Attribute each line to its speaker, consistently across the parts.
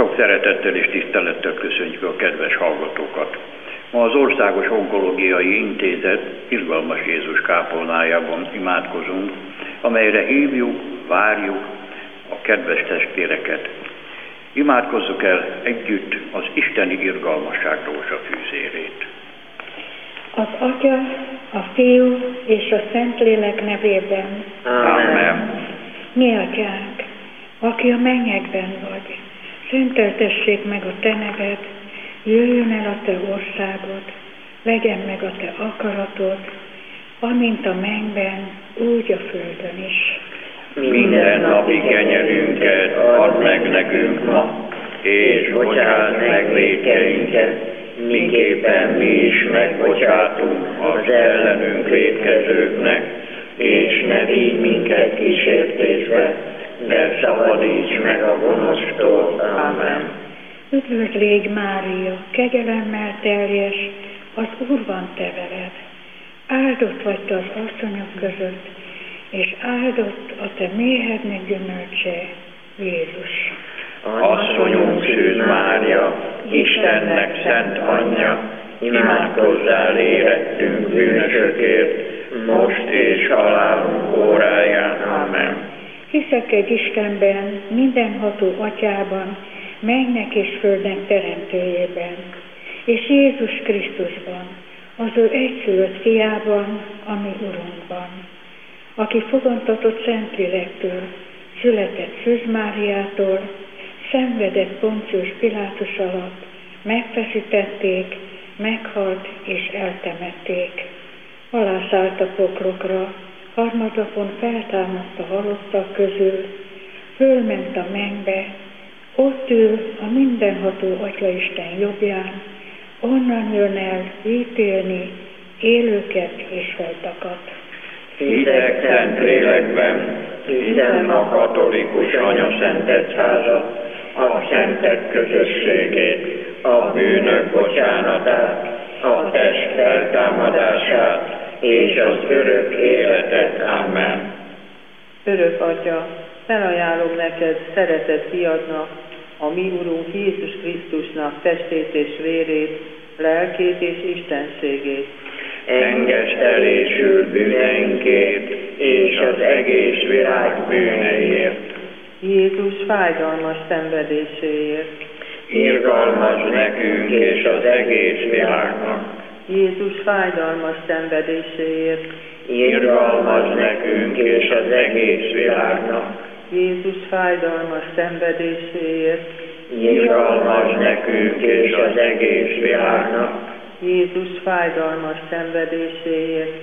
Speaker 1: Sok szeretettel és tisztelettel köszöntjük a kedves hallgatókat. Ma az Országos Onkológiai Intézet Irgalmas Jézus kápolnájában imádkozunk, amelyre hívjuk, várjuk a kedves testvéreket. Imádkozzuk el együtt az isteni irgalmasság rózsafűzérét.
Speaker 2: Az Atya, a Fiú és a Szentlélek nevében.
Speaker 1: Amen.
Speaker 2: Mi Atyánk, aki a mennyekben vagy, szenteltessék meg a Te neved, jöjjön el a Te országod, legyen meg a Te akaratod, amint a mennyben, úgy a földön is.
Speaker 3: Minden napi kenyerünket add meg nekünk ma, és bocsáss meg vétkeinket, miképpen mi is megbocsátunk az ellenünk vétkezőknek, és ne vigy minket kísértésbe, de szabadíts meg a gonosztól. Amen.
Speaker 2: Üdvözl légy, Mária, kegyelemmel teljes, az Úr van te veled. Áldott vagy te az asszonyok között, és áldott a te méhednek gyümölcse, Jézus.
Speaker 3: Asszonyunk Szűz Mária, Istennek szent anyja, imádkozzál érettünk bűnösökért, most és halálunk óráján. Amen.
Speaker 2: Hiszek egy Istenben, mindenható Atyában, mennynek és földnek teremtőjében, és Jézus Krisztusban, az ő egyszülött fiában, a mi Urunkban, aki fogantatott Szentlélektől, született Szűz Máriától, szenvedett Poncius Pilátus alatt, megfeszítették, meghalt és eltemették. Alászállt a poklokra, harmadnapon feltámadt a halottak közül, fölment a mennybe, ott ül a mindenható Atyaisten jobbján, onnan jön el ítélni élőket és haltakat.
Speaker 3: Hiszek Szentlélekben, hiszem a katolikus Anya-Szent Egyházat, a szentek közösségét, a bűnök bocsánatát, a test feltámadását és az örök életet. Amen.
Speaker 4: Örök Atya, felajánlom neked szeretett fiadnak, a mi Urunk Jézus Krisztusnak testét és vérét, lelkét és istenségét.
Speaker 3: Engedd elésül bűneinkért és az egész világ bűneiért.
Speaker 4: Jézus fájdalmas szenvedéséért.
Speaker 3: Irgalmazz nekünk és az egész világnak.
Speaker 4: Jézus fájdalmas szenvedéséért.
Speaker 3: Irgalmazz nekünk és az egész világnak.
Speaker 4: Jézus fájdalmas szenvedéséért.
Speaker 3: Irgalmazz nekünk és az egész világnak.
Speaker 4: Jézus fájdalmas szenvedéséért.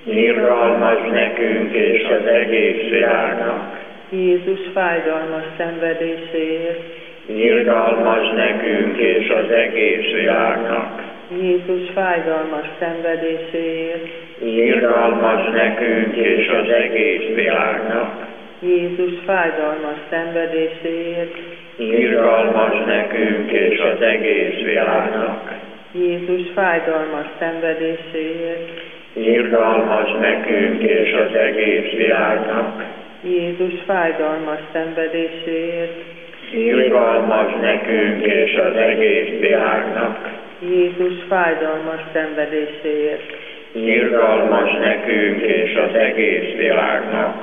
Speaker 3: Irgalmazz nekünk és az egész világnak.
Speaker 4: Jézus fájdalmas szenvedéséért.
Speaker 3: Irgalmazz nekünk és az egész világnak.
Speaker 4: Jézus fájdalmas szenvedéséért.
Speaker 3: Irgalmazz nekünk és az egész világnak.
Speaker 4: Jézus fájdalmas szenvedéséért.
Speaker 3: Irgalmazz nekünk és az egész világnak.
Speaker 4: Jézus fájdalmas szenvedéséért.
Speaker 3: Irgalmazz nekünk és az egész világnak.
Speaker 4: Jézus fájdalmas szenvedéséért.
Speaker 3: Irgalmazz nekünk és az egész világnak.
Speaker 4: Jézus fájdalmas szenvedéséért.
Speaker 3: Irgalmazz nekünk és az egész világnak.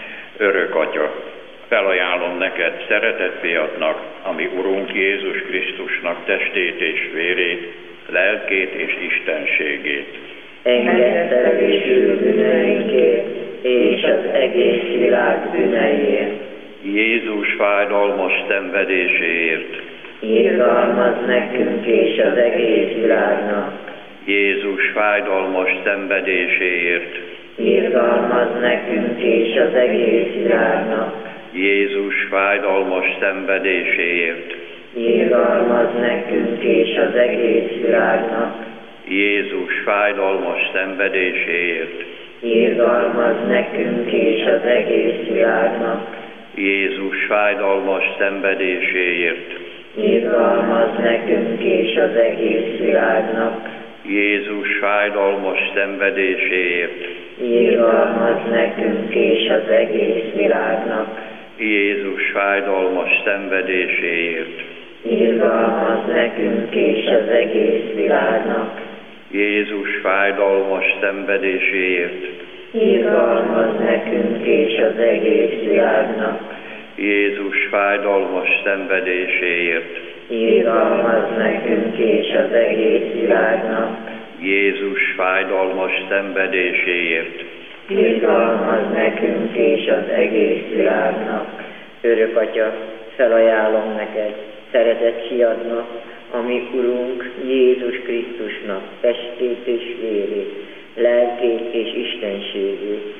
Speaker 1: Örök Atya, felajánlom neked szeretett fiadnak, ami Urunk Jézus Krisztusnak testét és vérét, lelkét és istenségét.
Speaker 3: Engedd elésül bűneinkért és az egész világ bűneiért.
Speaker 1: Jézus fájdalmas szenvedéséért.
Speaker 3: Irgalmazz nekünk és az egész világnak.
Speaker 1: Jézus fájdalmas szenvedéséért.
Speaker 3: Irgalmazz nekünk és az egész világnak.
Speaker 1: Jézus fájdalmas szenvedéséért.
Speaker 3: Irgalmazz nekünk és az egész világnak.
Speaker 1: Jézus fájdalmas szenvedéséért.
Speaker 3: Irgalmazz nekünk és az egész világnak.
Speaker 1: Jézus fájdalmas szenvedéséért.
Speaker 3: Irgalmazz nekünk és az egész világnak.
Speaker 1: Jézus fájdalmas szenvedéséért.
Speaker 3: Irgalmazz nekünk és az egész világnak.
Speaker 1: Jézus fájdalmas szenvedéséért.
Speaker 3: irgalmaz nekünk és az egész világnak.
Speaker 1: Jézus fájdalmas szenvedéséért,
Speaker 3: Irgalmaz nekünk és az egész világnak.
Speaker 1: Jézus fájdalmas szenvedéséért,
Speaker 3: Irgalmaz nekünk és az egész világnak.
Speaker 1: Jézus fájdalmas szenvedéséért,
Speaker 3: Irgalmaz nekünk és az egész világnak. Örök Atya, felajánlom neked szeretett fiadnak, a mi Urunk Jézus Krisztusnak testét és vérét, lelkét és istenségét.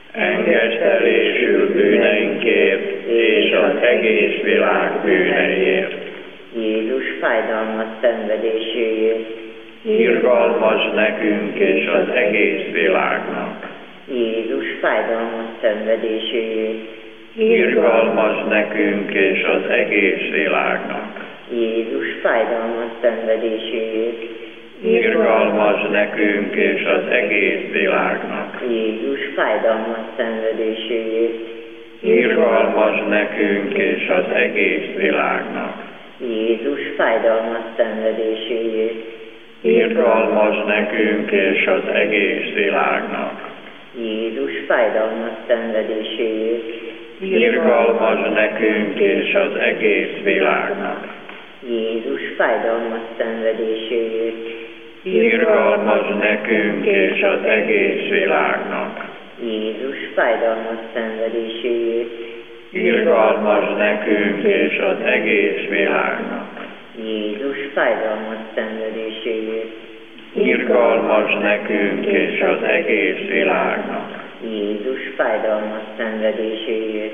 Speaker 1: engesztelésül bűneinkért és az egész világ bűneiért.
Speaker 3: Jézus fájdalmas szenvedéséért.
Speaker 1: Irgalmaz nekünk és az egész világnak.
Speaker 3: Jézus fájdalmas szenvedéséért.
Speaker 1: Irgalmaz nekünk és az egész világnak.
Speaker 3: Jézus fájdalmas szenvedéséért.
Speaker 1: Irgalmaz nekünk és az egész világnak.
Speaker 3: Jézus fájdalmas szenvedéséért.
Speaker 1: Irgalmaz nekünk és az egész világnak.
Speaker 3: Jézus fájdalmas szenvedéséért.
Speaker 1: Irgalmaz nekünk és az egész világnak.
Speaker 3: Jézus fájdalmas szenvedéséért.
Speaker 1: Irgalmaz nekünk és az egész világnak.
Speaker 3: Jézus fájdalmas szenvedéséért.
Speaker 1: Irgalmaz nekünk és az egész világnak.
Speaker 3: Jézus fájdalmas szenvedéséért.
Speaker 1: Irgalmaz nekünk és az egész világnak.
Speaker 3: Jézus fájdalmas szenvedéséért.
Speaker 1: Irgalmaz nekünk és az egész világnak.
Speaker 3: Jézus fájdalmas szenvedéséért.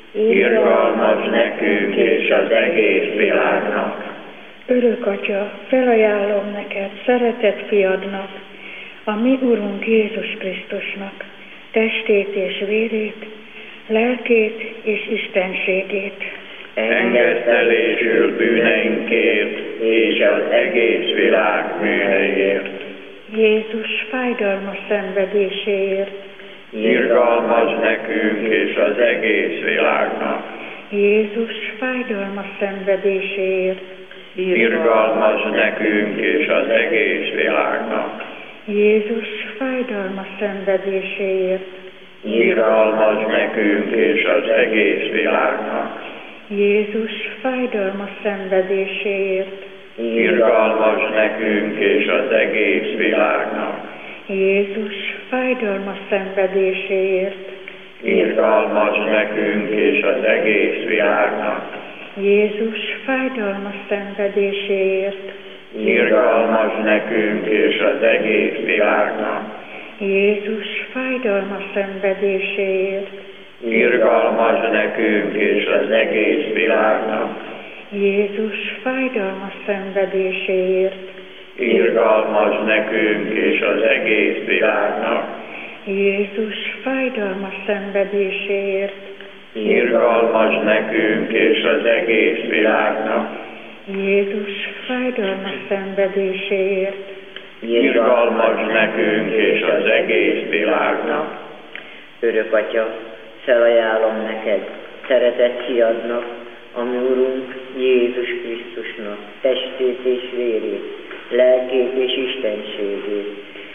Speaker 1: Irgalmaz nekünk és az egész világnak.
Speaker 2: Örök Atya, felajánlom neked szeretett fiadnak, a mi Urunk Jézus Krisztusnak testét és vérét, lelkét és istenségét.
Speaker 1: Engesztelésül bűneinkért és az egész világ bűneiért.
Speaker 2: Jézus fájdalmas szenvedéséért.
Speaker 1: Irgalmaz nekünk és az egész világnak.
Speaker 2: Jézus fájdalmas szenvedéséért.
Speaker 1: Irgalmaz nekünk és az egész világnak.
Speaker 2: Jézus fájdalmas szenvedéséért.
Speaker 1: Irgalmaz nekünk és az egész világnak.
Speaker 2: Jézus fájdalmas szenvedéséért.
Speaker 1: Irgalmaz nekünk és az egész világnak.
Speaker 2: Jézus fájdalmas szenvedéséért.
Speaker 1: Irgalmaz nekünk és az egész világnak.
Speaker 2: Jézus fájdalmas szenvedéséért.
Speaker 1: Irgalmaz nekünk és az egész világnak.
Speaker 2: Jézus fájdalmas szenvedéséért.
Speaker 1: Irgalmaz nekünk és az egész világnak.
Speaker 2: Jézus fájdalmas szenvedéséért.
Speaker 1: Irgalmaz nekünk és az egész világnak.
Speaker 2: Jézus fájdalmas szenvedéséért.
Speaker 1: Irgalmaz nekünk és az egész világnak.
Speaker 2: Jézus fájdalmas szenvedéséért.
Speaker 1: Irgalmaz nekünk és az egész világnak.
Speaker 3: Örök Atya, felajánlom neked szeretett fiadnak, a mi Urunk Jézus Krisztusnak testét és vérét, lelkét és istenségét.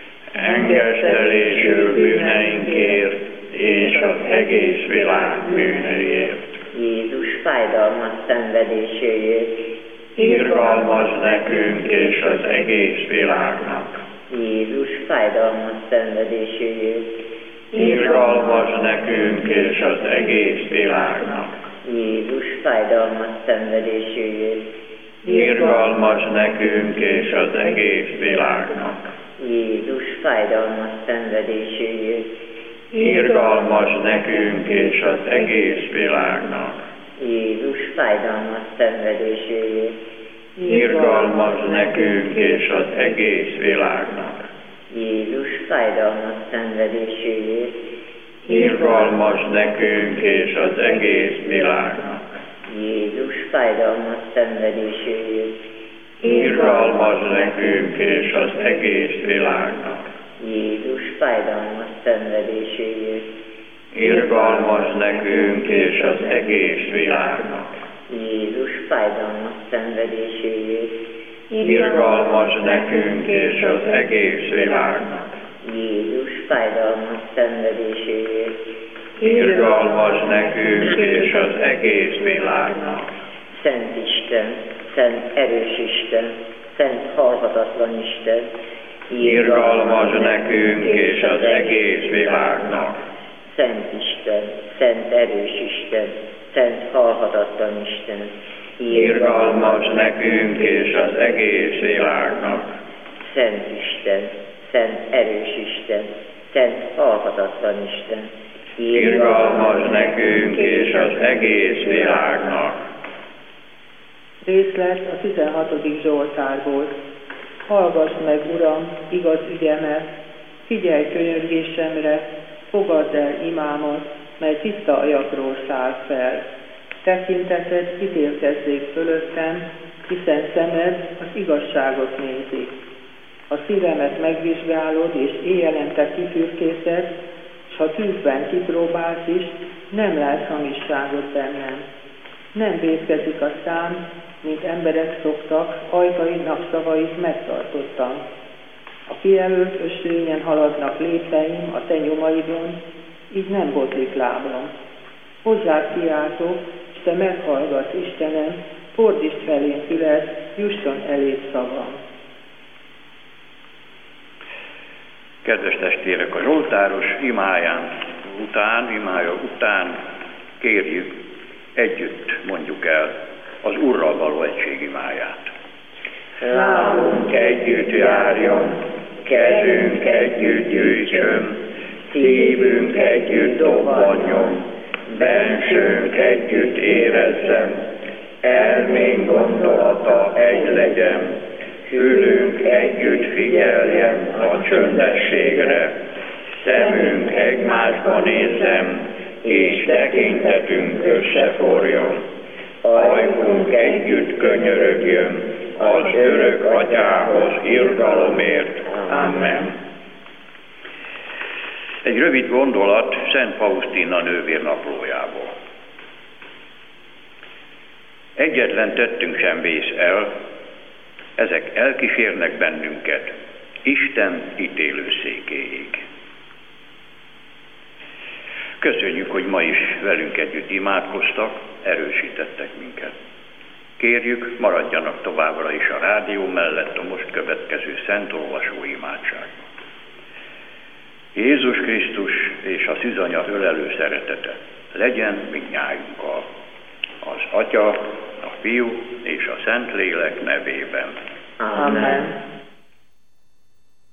Speaker 1: Engesztelésül bűneinkért és az egész világ bűneiért.
Speaker 3: Jézus fájdalmas szenvedéséért.
Speaker 1: Irgalmaz nekünk és az egész világnak.
Speaker 3: Jézus fájdalmas szenvedéséért.
Speaker 1: Irgalmaz nekünk és az egész világnak.
Speaker 3: Jézus fájdalmas szenvedéséért.
Speaker 1: Irgalmaz nekünk és az egész világnak.
Speaker 3: Jézus fájdalmas szenvedéséért.
Speaker 1: Irgalmaz nekünk és az egész világnak.
Speaker 3: Jézus fájdalmas szenvedéséért.
Speaker 1: Irgalmaz nekünk és az egész világnak.
Speaker 3: Jézus fájdalmas szenvedéséért.
Speaker 1: Irgalmaz nekünk és az egész világnak.
Speaker 3: Jézus fájdalmas szenvedéséért.
Speaker 1: Irgalmaz nekünk és az egész világnak.
Speaker 3: Jézus fájdalmas szenvedéséért.
Speaker 1: Irgalmaz nekünk és az egész világnak.
Speaker 3: Jézus fájdalmas szenvedéséért.
Speaker 1: irgalmaz nekünk és az egész világnak.
Speaker 3: Jézus fájdalmas szenvedéséért,
Speaker 1: irgalmaz nekünk és az egész világnak.
Speaker 3: Szent Isten, Szent erős Isten, Szent halhatatlan Isten,
Speaker 1: irgalmaz nekünk és az egész világnak.
Speaker 3: Szent Isten, Szent erős Isten, Szent halhatatlan Isten,
Speaker 1: irgalmaz nekünk és az egész világnak.
Speaker 3: Szent Isten, Szent erős Isten, Szent halhatatlan Isten,
Speaker 1: irgalmaz nekünk és az egész világnak.
Speaker 4: Részlet a 16. Zsoltárból. Hallgass meg, Uram, igaz ügyemet, figyelj könyörgésemre, fogadd el imámat, mely tiszta ajakról száll fel. Tekinteted ítélkezzék fölöttem, hiszen szemed az igazságot nézi. A szívemet megvizsgálod, és éjjelente kifürkészed, s ha tűzben kipróbálsz is, nem látsz hamisságot bennem. Nem vétkezik a szám, mint emberek szoktak, ajkaidnak szavait megtartottam. A kijelölt ösvényen haladnak lépteim a te nyomaidon, így nem botlik lábam. Hozzád kiáltok, és te meghallgatsz, Istenem, fordítsd felém füled, jusson eléd szavam.
Speaker 1: Kedves testvérek, a zsoltáros imája után kérjük, együtt mondjuk el az Urral való egység imáját.
Speaker 3: Lábunk együtt járjon, kezünk együtt gyűjtsön, szívünk együtt dobbanjon, bensőnk együtt érezzem, elménk gondolata egy legyen, fülünk együtt figyeljen a csöndességre, szemünk egymásba nézzem, és tekintetünk összeforjon, ajkunk együtt könyörögjön az örök Atyához irgalomért. Amen.
Speaker 1: Egy rövid gondolat Szent Faustina nővér naplójából. Egyetlen tettünk sem vész el, ezek elkísérnek bennünket Isten ítélőszékéig. Köszönjük, hogy ma is velünk együtt imádkoztak, erősítettek minket. Kérjük, maradjanak továbbra is a rádió mellett a most következő szent olvasó imádságban. Jézus Krisztus és a szűzanya ölelő szeretete legyen mindnyájunkkal, az Atya, a Fiú és a Szentlélek nevében.
Speaker 3: Amen.